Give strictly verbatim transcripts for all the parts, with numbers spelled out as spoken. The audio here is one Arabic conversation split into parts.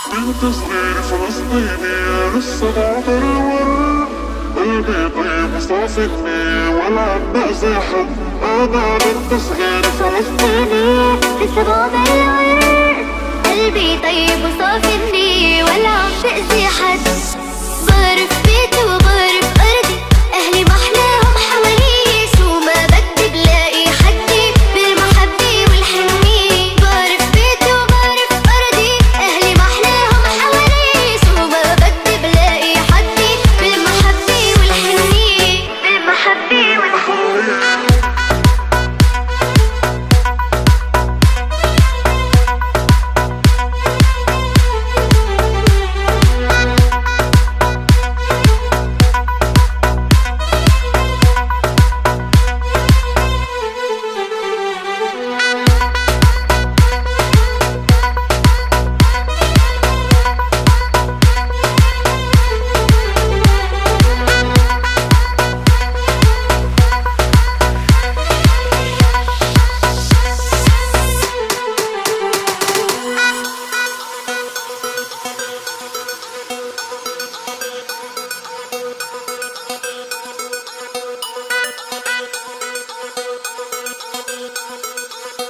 بنت صغيرة فلسطينية لسه بعطر الورد، قلبي طيب وصافي كتير ولا عم بأذي حد. أنا بنت صغيرة فلسطينية لسه بعطر الورد، قلبي طيب وصافي كتير ولا عم بأذي حد. بعرف بيتي وبعرف أرضي، أهلي محلاهم حوالي، شو ما بدي بلاقي حدي بالمحبة والحنية. بعرف بيتي وبعرف أرضي، أهلي محلاهم حوالي، شو ما بدي بلاقي حدي بالمحبة والحنية، بالمحبة والحنية.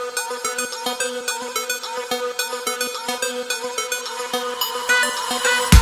We'll be right back.